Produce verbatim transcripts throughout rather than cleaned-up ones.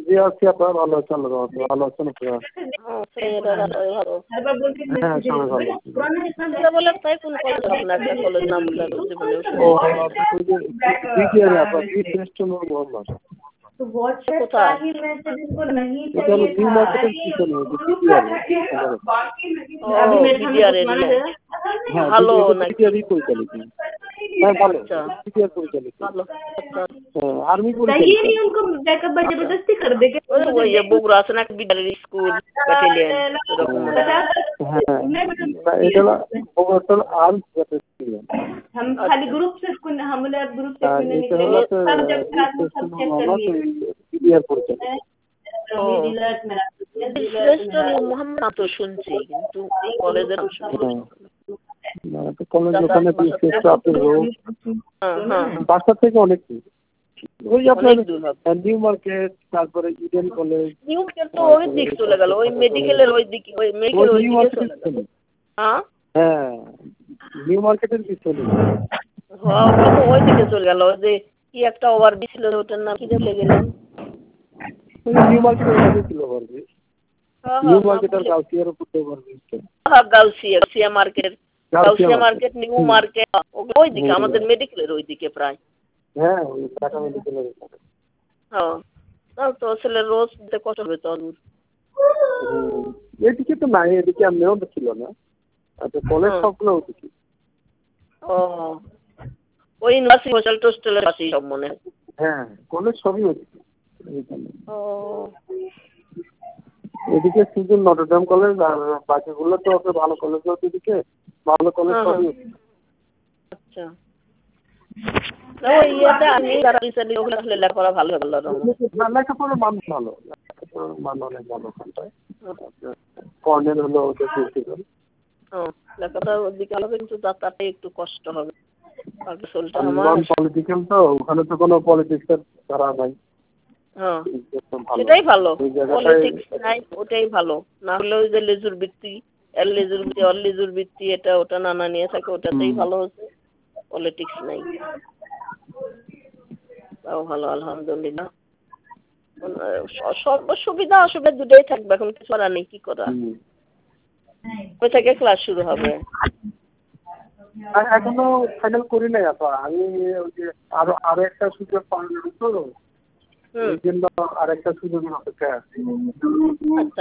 জি আছি আপনারা ভালো আছেন? আল্লাহর রহমতে ভালো আছেন আপনারা? হ্যাঁ সবাই ভালো আছি। বলে তাই কোন কলেজ আপনার একটা কলেজ নাম জীবনে ও ওই যে বিটিআর আপা বি টেস্টন মোহাম্মদ तो व्हाट्सएप का ही मैसेज इनको नहीं এটা হলো चाहिए নিউ था। মার্কেটের পিছনে বিটিআর ও বিডিআর এরিয়া হ্যাঁ ভালো নাকি বিটিআরই পরিচালিত। হ্যাঁ ভালো আচ্ছা বিটিআর পরিচালিত। ভালো আচ্ছা আর্মি चाहिए পরিচালিত। नहीं उनको बैकअप जबरदस्ती कर दे के ওই ওই যে বগুড়া আছে না বিডিআর স্কুল ব্যাটালিয়ন এরকম মনে হয়। হ্যাঁ এটা হলো বগুড়া আর্মি ব্যাটালিয়ন। हम खाली ग्रुप से हम लोग ग्रुप से আর नहीं এটা হলো निकले सब जब सब चेक कर लिए বিটিআর পরিচালিত। रवि डिलर्ट मेरा শ্রেষ্ঠ নূর মোহাম্মদ তো শুনছি কিন্তু কলেজের নাম শুনি কলেজ ওখানে শ্রেষ্ঠ আপনার বাসা থেকে অনেক দূর। ওই আপনার নিউ মার্কেট তারপরে ইডেন কলেজ নিউ মার্কেট তো ওই দিক চলে গেল ওই মেডিকেলের ওই দিকে ওই মেডিকেল ওই দিকে চলে গেল। হ্যাঁ হ্যাঁ নিউ মার্কেটের পিছনে হ্যাঁ ওটা তো ওই দিকে চলে গেল যে কি একটা ওভার ব্রিজ ছিল ওটার নাম কি বলে গেলাম নিউ মার্কেটের মধ্যে ছিল ওভার ব্রিজ। নিউ মার্কেট আর গাউসিয়ার উপর ওভার ব্রিজ। হ্যাঁ Gausia Gausia Market Gausia Market New Market ওই দিকে আমাদের মেডিকেলের ওই দিকে প্রায়। হ্যাঁ ওই ঢাকা মেডিকেলের ওখানে। হ্যাঁ তাও তো আসলে রোজ যেতে কষ্ট হবে তো দূর। এদিকে তো নাই এদিকে আমিও তো ছিল না আচ্ছা কলেজ সবগুলো ওদিকে। ও ওই ইউনিভার্সিটি হোস্টেল টোস্টেলের পাশেই সব মনে হয়। হ্যাঁ কলেজ সবই ওদিকে। ও এদিকে শুধু নটরডেম কলেজ আর বাকিগুলো তো ওকে ভালো কলেজ ওদিকে ভালো কলেজ সবই। আচ্ছা ওই ইয়েটা আমি যারা রিসেন্টলি ওগুলো আসলে লেখাপড়া ভালো হয়ে গেল না লেখাপড়ার মান ভালো লেখাপড়ার মান অনেক ভালো ওখানটায়। কর্নেল হলো ওদের প্রিন্সিপাল। ও লেখাপড়ার ওদিকে হবে কিন্তু যাতায়াতে একটু কষ্ট হবে। নন পলিটিক্যাল তো ওখানে তো কোনো পলিটিক্সের ধারা নাই। হ্যাঁ সেটাই ভালো পলিটিক্স নাই ওটাই ভালো না হলে ওই যে লেজুর বৃত্তি এর লেজুর বৃত্তি অর লেজুর বৃত্তি এটা ওটা নানা নিয়ে থাকে ওটাতেই ভালো হচ্ছে পলিটিক্স নাই। তাও ভালো আলহামদুলিল্লাহ সব সুবিধা অসুবিধা দুটোই থাকবে এখন কিছু করার নেই কি করা। কবে থেকে ক্লাস শুরু হবে? এখনো ফাইনাল করি নাই আপা আমি ওই যে আরো আরো একটা সুযোগ পাওয়া তো এই জন্য আর একটা সুযোগের অপেক্ষায় আছি। আচ্ছা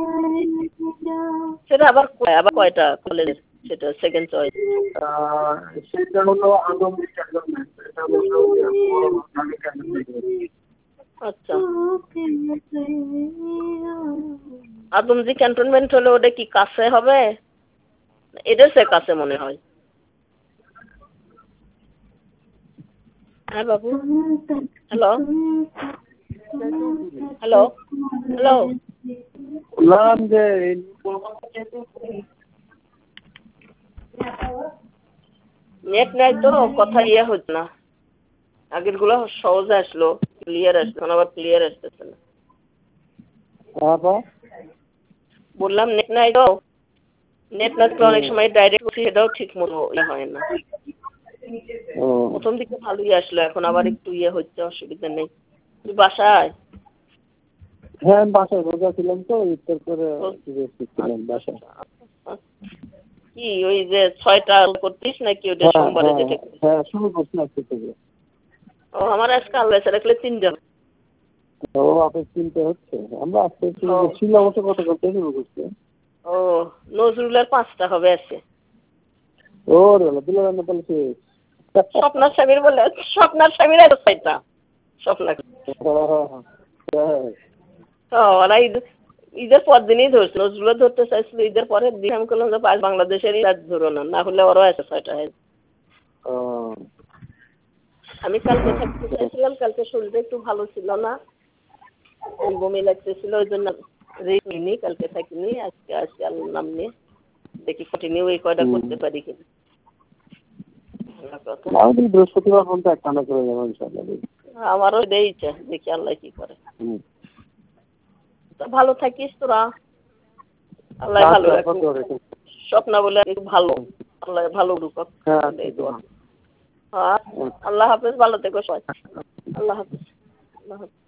সেটা আবার আবার কয়টা কলেজ সেটা সেকেন্ড চয়েস? সেটা হলো আদমজি ক্যান্টনমেন্ট এটা হলো আচ্ছা আদমজি ক্যান্টনমেন্ট হলে ওটা কি কাছে হবে? এদের সে কাছে মনে হয়। হ্যাঁ বাবু হ্যালো হ্যালো হ্যালো বললাম যে নেট নাই তো কথা ইয়ে হচ্ছে না আগের গুলো সহজে আসলো ক্লিয়ার আসলো আবার ক্লিয়ার আসতেছে না। বললাম নেট নাই তো নেট না তো অনেক সময় ডাইরেক্ট বসে সেটাও ঠিক মতো ইয়ে হয় না। প্রথম দিকে ভালোই আসলো এখন আবার একটু ইয়ে হচ্ছে অসুবিধা নেই। তুই বাসায়? হ্যাঁ বাসায় রোজা ছিলাম তো ইফতার করে ছিলাম বাসায়। কি ওই যে ছয়টা করতিস নাকি ওটা সোমবারে যেটা? হ্যাঁ শুরু করছি আজকে থেকে। ও আমার আজকে আল্লাহ এসে রাখলে তিনজন। ও আপনার চিন্তা হচ্ছে আমরা আজকে শুরু করছি অবশ্য কত করতে শুরু করছি। ও নজরুলের পাঁচটা হবে আছে। ও রে দিলাম না তাহলে শেষ। স্বপ্নার স্বামীর বলে স্বপ্নার স্বামীর আর ছয়টা স্বপ্না ওরা ঈদের পর দিনই ধরছে নজরুলও ধরতে চাইছিল ঈদের পরের দিন আমি বললাম যে বাংলাদেশেরই রাত ধরো না না হলে ওরাও আছে ছয়টা। আমি কালকে থাকতে চাইছিলাম কালকে শরীরটা একটু ভালো ছিল না বমি লাগতেছিল ওই জন্য রেখে কালকে থাকিনি আজকে আজকে আল্লাহর নাম নিয়ে দেখি কন্টিনিউ এই কয়টা করতে পারি কিনা। বৃহস্পতিবার পর্যন্ত এক টানা করে যাবো ইনশাআল্লাহ। আমারও দেইছে দেখি আল্লাহ কি করে। ভালো থাকিস তোরা আল্লাহ ভালো রাখুক স্বপ্ন বলে ভালো আল্লাহ ভালো রূপক। হ্যাঁ আল্লাহ হাফেজ ভালো থেকো সবাই আল্লাহ হাফেজ আল্লাহ হাফেজ।